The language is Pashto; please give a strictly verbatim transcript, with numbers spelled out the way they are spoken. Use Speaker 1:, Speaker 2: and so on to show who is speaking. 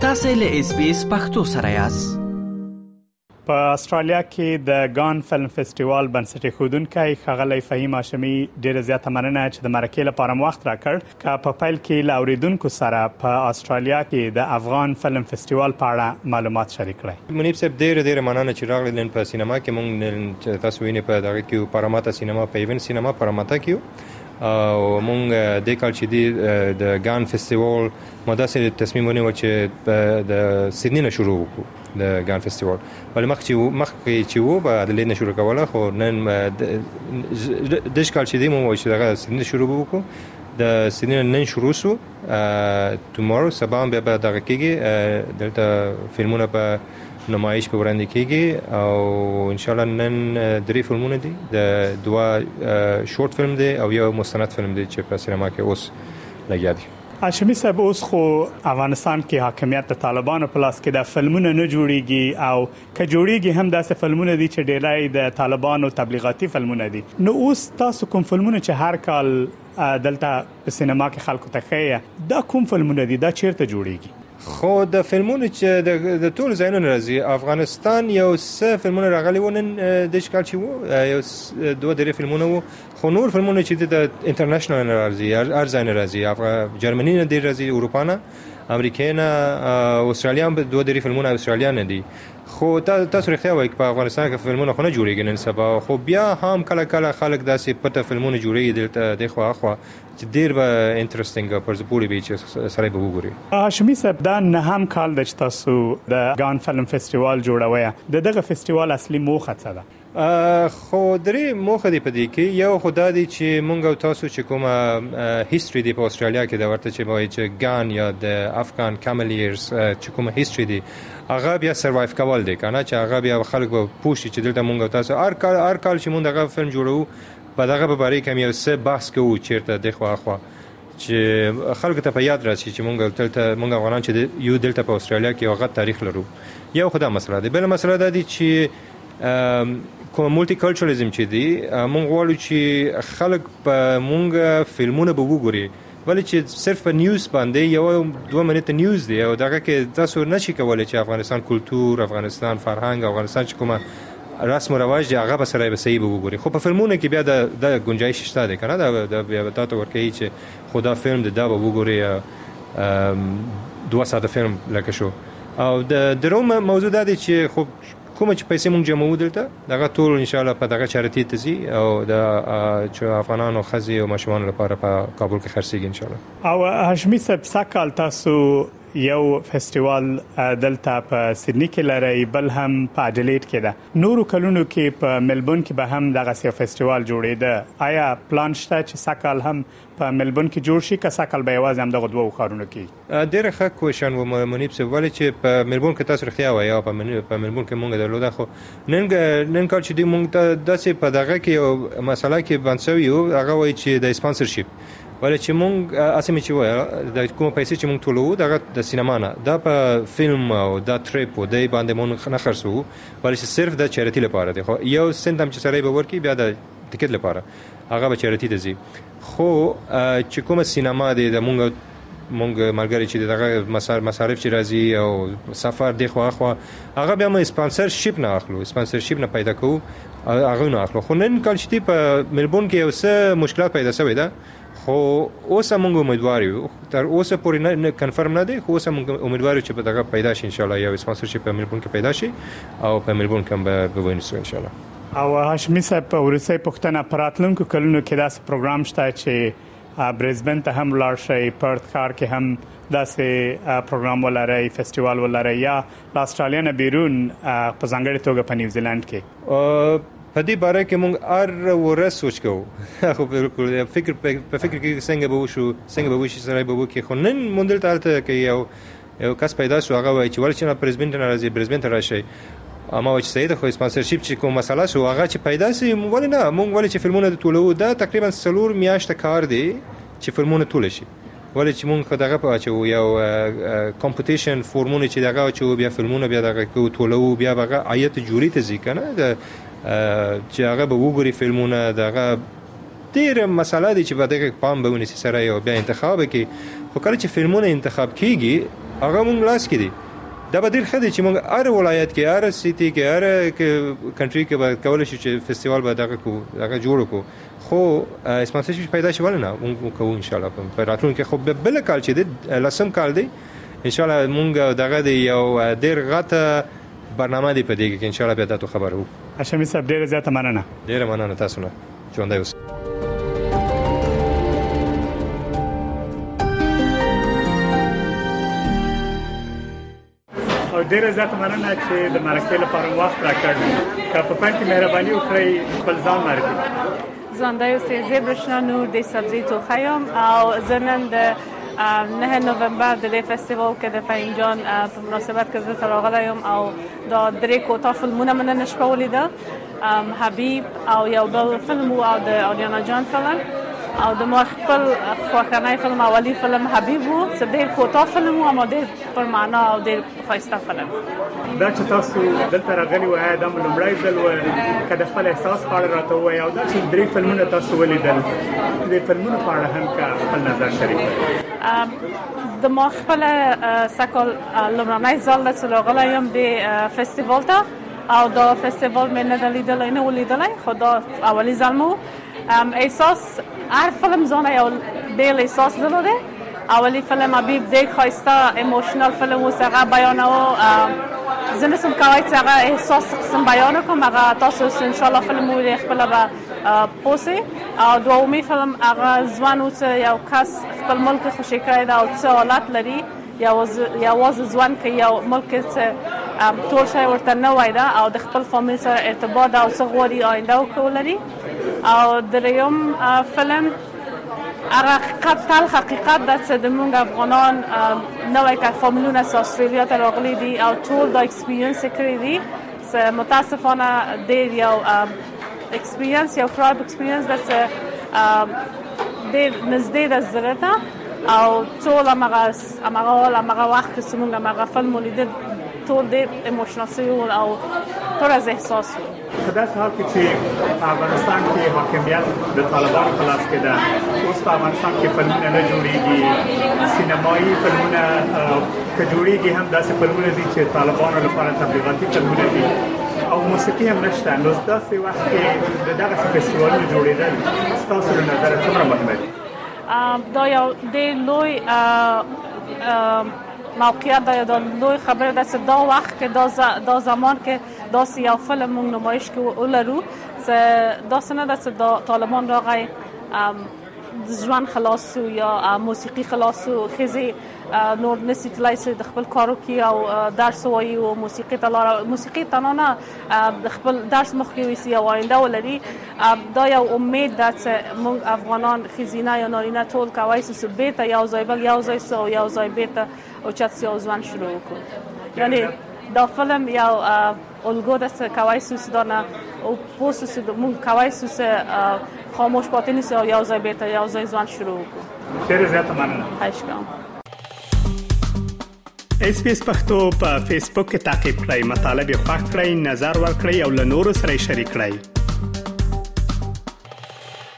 Speaker 1: تاسو له اس بي اس پختو سره یاست.
Speaker 2: په استرالیا کې د ګان فلم فستیوال بنسټ ایښودونکی ښاغلی فهیم هاشمي ډیره زیاته مننه چې د مرکې لپاره مو وخت راکړ. که په پیل کې له اوریدونکو سره په استرالیا کې د افغان فلم فستیوال په اړه معلومات شریک کړئ.
Speaker 3: منیب صاحب ډیره ډیره مننه چې راغلی نن په سینما کې مونږ تاسو وینئ په دغه کې پاراماتا سینما په ایون سینما پاراماتا کې او مونږ د کال چې دی د ګان فستیوال مداسه تصمیم ونیو چې د سیدنی نه شروع وکړو د ګان فستیوال. ولې مخ چې مخ چې وو په ادلید نه شروع کوله خو نن د ښکال چې دی مو چې دغه سیدنی شروع وکړو د سیدنی نن شروع سو تومورو سبا به دغه کېږي دلته فلمونه په نمایش په وړاندې کېږي او ان شاء الله نن درې فلمونه دي د دوا شورت فلم دی او یو مستند فلم دی چې په سینما کې اوس لګیا دي.
Speaker 2: هاشمي صاحب اوس خو افغانستان کې حاکمیت د طالبانو په لاس کې د فلمونه نه جوړيږي او که جوړيږي هم داسې فلمونه دي چې ډېرای د طالبانو تبلیغاتي فلمونه دي. نو اوس تاسو کوم فلمونه چې هر کال دلته په سینما کې خلکو ته ښیي دا کوم فلمونه دي دا چیرته جوړيږي؟
Speaker 3: خو د فلمونو چې د ټول ځایونو راځي افغانستان یو څه فلمونه راغلي ونن د ښکار چې وو یو دوه درې فلمونه وو خو نور فلمونه چې د انټرنیشنل راځي هر ځای نه راځي جرمني نه دی راځي اروپا نه امریکا نه استرالیا هم دوه درې فلمونه استرالیا نه دي خو تاسو رښتیا وایي په افغانستان کې فلمونه خو نه جوړیږي نن سبا خو بیا هم کله کله خلک داسې پټه فلمونه جوړي دلته د خو اخوا چې ډیر به انټرېستینګ پر زپوري به چې سره به وګوري.
Speaker 2: هاشمي صاحب دا نه هم کال د تاسو د ګان فلم فستیوال جوړوي د دغه فستیوال اصلي موخه څه ده؟
Speaker 3: خو درې موخه دی په دې کې یو خدای دی چې مونږ او تاسو چې کومه هیستوري دی په استرالیا کې دا ورته چې وایي چې ګان یا د افغان کاملیرز چې کومه هیستوري دی هغه بیا سروایو کول دی کنه چې هغه بیا خلک به پوښتنه چې دلته مونږ او تاسو هر کال هر کال چې مونږ دغه فلم جوړو په دغه په باره کې یو څه بحث کوو چیرته د خو اخوا چې خلک ته په یاد راشي چې مونږ دلته مونږ افغانان چې یو دلته په استرالیا کې هغه تاریخ لرو. یو خدای مسله دی بل مسله دا دی چې کوم مولټي کلچراليزم چې دی مونږ غواړو چې خلک په مونږ فلمونه به وګوري ولې چې صرف په نیوز باندې یو دوه منټه نیوز دی او دغه کې تاسو نشئ کولای چې افغانستان کلچر افغانستان فرهنګ افغانستان چې کومه رسم او رواج دی هغه به سره به صحیح وګوري خو په فلمونه کې بیا د د گنجائش شته دی کنه دا د بیا تاسو ورکوي چې خدا فلم د دا به وګوري دوه ساعته فلم لکه شو او د دروم موضوع دا دی چې خو کوم چې پیسې مونږ جمعو دلته دغه ټول ان شاء الله په دغه چارټي تزي او د چې افغانانو خزي او مشوان لپاره په کابل کې خرڅيږي ان شاء الله.
Speaker 2: او هاشمي صاحب ساکال تاسو یو فستیوال دلته په سیدنی کې لري بل هم په اډلېډ کې ده نورو کلونو کې په ملبون کې به هم دغه سیو فستیوال جوړېده آیا پلان شته چې ساکال هم په ملبون کې جوړ شي که ساکال به یوازې هم دغه دوه ښارونو کې؟
Speaker 3: ډېر ښه کوېشن و منیب صاحب ولې چې په ملبون کې تاسو رښتیا وایي او په ملبون کې مونږ درلوده خو نن نن کال چې دی مونږ ته داسې په دغه کې یو مسله کې بنسوي او هغه وایي چې د سپانسرشپ ولې چې مونږ اسمه چې وایي د کوم پیسې چې مونږ ټولو دغه د سینما نه دا په فلم او دا ټریپ او دای باندې مونږ نه خرڅو ولې چې صرف د چارټي لپاره دی خو یو سنت هم چې سره به ورکی بیا د ټیکټ لپاره هغه به چارټي ته ځي خو چې کومه سینما دی د مونږ مونږ ملګری چې دغه مصارف چې راځي او سفر دی خو خو هغه بیا مې سپانسرشپ نه اخلو سپانسرشپ نه پیدا کوو هغه نه اخلو خو نن کال چې په ملبون کې یو څه مشکلات پیدا شوی ده خو اوس موږ امیدوار یو تر اوسه پورې نه کنفرم نه دی خو اوس موږ امیدوار یو چې په دغه پیدا شي ان شاء الله یو سپانسرشپ په ملبون کې پیدا شي او په ملبون کې به وینځو ان شاء الله.
Speaker 2: او هاشمي صاحب په ورسې پښتنه پراتلونکو کلونو کې داسې پروګرام شته چې برزبن ته هم لاړ شي پرت ښار کې هم داسې پروګرام ولري فستیوال ولري یا استرالیا نه بیرون په ځانګړي توګه په نیوزیلند کې
Speaker 3: په دې باره کې مونږ هر ورځ سوچ کوو خو بالکل فکر په فکر کې څنګه به وشو څنګه به وشي سره به وکي خو نن مونږ دلته البته کې یو یو کس پیدا شو هغه وایي چې ورچنه پرزیدنت نه راځي پرزیدنت راشي اما چې سید خو سپانسرشپ چې کوم مسله شو هغه چې پیدا سي ولې نه مونږ ولې چې فلمونه ټولو دا تقریبا سلور میاشت کار دی چې فلمونه ټول شي ولې چې مونږ دغه په چې یو کمپټیشن فورمونه چې دغه چې بیا فلمونه بیا دغه ټولو بیا هغه آیت جوړی ته ځي کنه چې هغه به وګوري فلمونه دغه ډېر مسله دي چې په دغه پام به ونیسي سره یو بیا انتخاب کې خو کله چې فلمونه انتخاب کیږي هغه مونږ لاس کې دي. دا به ډېر ښه دی چې مونږ هر ولایت کې، هر سیټي کې، هر کنټري کې به کولی شو چې فستیوال به دغه کو دغه جوړ کړو. خو اسپانسرشپ پیدا شي ولې نه مونږ کوو ان شاء الله په راتلونکي. خو بل کال چې دی لسم کال دی ان شاء الله مونږ دغه دی یو ډېر غټه برنامه دی په دې کې ان شاء الله بیا تاسو خبرو.
Speaker 2: هاشمي صاحب ډېر زیاته مننه.
Speaker 3: ډېر مننه تاسو نه. ژوندی اوسئ.
Speaker 2: او ډیره زیاته مننه چې د مرکې لپاره وخت راکړ. که په پای کې مهرباني وکړئ خپل ځان معرفي.
Speaker 4: ژوندی اوسئ. زه برېښنا نور د سبزي توخی یم او زه نن د نه نومبر د دې فستیوال کې د فهیم جان په مناسبت کې دلته راغلی یم او دا درې کوټه فلمونه مې نن شپه ولیده. حبیب او یو بل فلم او د آریانا جان فلم او د ما خپل خوښنی فلم اولی فلم حبیب و چې ډېر کوټه فلم و اما ډېر پر معنا او ډېر ښایسته فلم.
Speaker 2: دا چې تاسو دلته راغلي وای دا لومړی ځل و که د خپل احساس په اړه راته ووایئ او دا چې درې فلمونه تاسو ولیدل د فلمونو په اړه هم که خپل نظر شریک کړئ.
Speaker 4: د ما خپل سږکال لومړنی ځل ده چې راغلی یم د فستیوال ته او دا فستیوال مې نه ده لیدلی نه و لیدلی خو دا اولي ځل مو احساس هر فلم ځانه یو بیل احساس درلوده. اولی فلم حبیب ډېر ښایسته ایموشنل فلم و چې هغه بیانوه. زه نسم کولی چې هغه احساس قسم بیان کړم. هغه تاسو انشاءالله فلم ووینئ خپله به پوه سئ. او دومي فلم هغه ځوان و چې یو کس خپل ملک خوشي کړی ده او څه حالت لري یوازې ځوان که یو ملک چې ټول شی ورته نوی ده او د خپل فامیل سره ارتباط او څه غواړي آینده ولري. او دریم فلم هغه حقیقت تل حقیقت ده چې زموږ افغانان نوی که فامیلونه چې استرالیا ته راغلي دي او ټول دا اکسپیرینس یې کړی دي چې متاسفانه ډېر یو اکسپیرینس یو خراب اکسپیرینس ده چې ډېر نږدې ده زړه ته او ټول همغه همغه وخت چې موږ همغه فلم ولیده ټول ډېر ایموشنل شوي او ټول از احساس و.
Speaker 2: په داسې حال کې چې په افغانستان کې حاکمیت د طالبانو په لاس کې ده، اوس په افغانستان کې فلمونه نه جوړېږي، سینمایي فلمونه که جوړېږي هم داسې فلمونه دي چې طالبانو لپاره تبلیغاتي فلمونه دي او موسیقي هم نشته. نو داسې وخت کې د دغسې فستیوالونو جوړېدل ستاسو له نظره څومره مهمه دي؟
Speaker 4: دا یو ډېر لوی موقعیت دا یو لوی خبره ده چې دا وخت کې دا زمان کې داسې یو فلم موږ نمایش کې ولرو چې داسې نه ده چې طالبان راغی د ژوند خلاص یا موسیقي خلاص ښځې نور نسي تلای چې د خپل کار وکړي او درس ووایي او موسیقي ته لاړه موسیقي تنها نه د خپل درس مخکې یوسي او آینده ولري. دا یو امید ده چې موږ افغانان ښځینه یا نارینه ټول کولی شو چې بېرته یو ځای بل یو ځای سو او یو ځای بېرته اوچت سي او ژوند شروع وکړو. یعنې دا فلم یو الګو ده چې کولی شو چې دا نه پوه شو چې موږ کولی شو چې خاموش پاتې نه سو او یو ځای بېرته یو ځای ژوند شروع وکړو.
Speaker 2: ډېره زیاته مننه.
Speaker 4: خواهش کوم.
Speaker 2: اس پی اس پښتو په فیسبوک کې تعقیب کړئ، مطالب یې خوښ کړئ، نظر ورکړئ او له نورو سره شریک کړئ.